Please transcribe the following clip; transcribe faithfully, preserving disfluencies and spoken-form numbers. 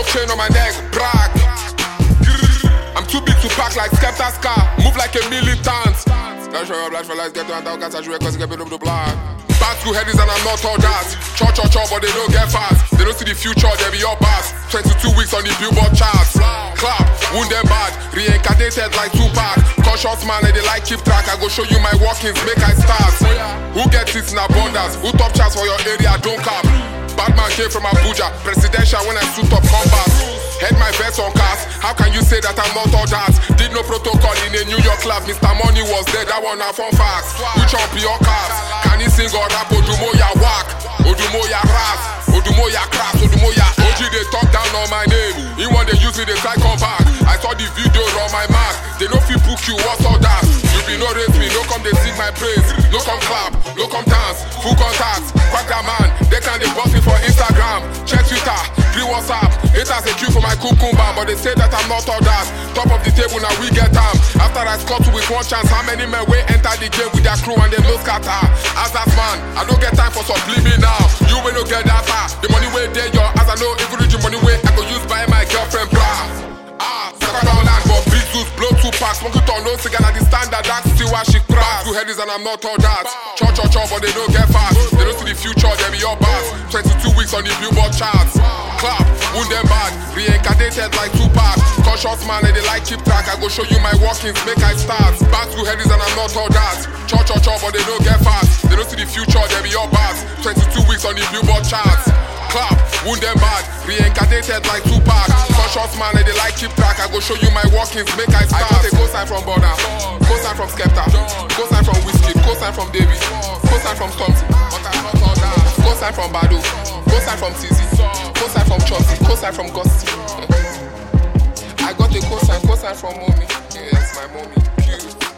chain on my neck, brag. I'm too big to pack like Skepta's car, move like a militant. Gotta show your blood for life, get to another cats, I should record, get over the block. Back to headies and I'm not all that. Chop, chop, chop, but they don't get fast. They don't see the future, they be your bass. twenty-two weeks on the Billboard charts. Clap, wound them bad, reincarnated like Tupac. Conscious man, and they like keep track. I go show you my workings, make I start. Who gets it in abundance? Who top charts for your area, don't cap. Batman came from Abuja, presidential when I suit up combat. Head my best on cast, how can you say that I'm not all that? Did no protocol in a New York club, Mister Money was there, that one a fun fact. Who chomp your cars? Can you sing or rap? Odumo ya whack, Odumo ya rap, Odumo ya craft, Odumo ya O G they talk down on my name. He want they use me, they try come back. I saw the video on my mark, they no fit book you, what's all that? You be no rate me, no come they sing my praise. No come clap, no come dance, full contact. Quack that man, they can they boss me for Instagram. Check Twitter, free WhatsApp. Haters a queue for my cucumber, but they say that I'm not all that. Top of the table now we get time. After I score two with one chance, how many men will enter the game with their crew and they no scatter? As that man, I don't get time for some me now. You will no get that far. The money way there, your as I know, if you the money way I go use buy my girlfriend bra. Ah, second down land, but big juice, blow two packs, smoke it on no cigar, and the standard that's still why she crack. Two headies and I'm not all that. Chop, chop, chop, but they don't get fast. They don't see the future, they be your bass. twenty-two weeks on the Billboard charts. Clap, wound them bad, reincarnated like Tupac. Conscious man, and they like keep track. I go show you my workings, make I start. Back to headies and I'm not all that. Chop, chop, chop, but they don't get fast. They don't see the future, they be your bass. twenty-two weeks on the Billboard charts. Clap, wound them bad, reincarnated like Tupac. Conscious man, and they like keep track. I go show you my workings, make I start. I got a cosign from Border, cosign from Skepta, cosign from Whiskey, cosign from Davis, cosign from Stormzy, but I'm not all that. Cosign from Badu, cosign from T Z, cosign from Chauncey, cosign from Gusty. I got a cosign, cosign from mommy. Yes, my mommy. Cute.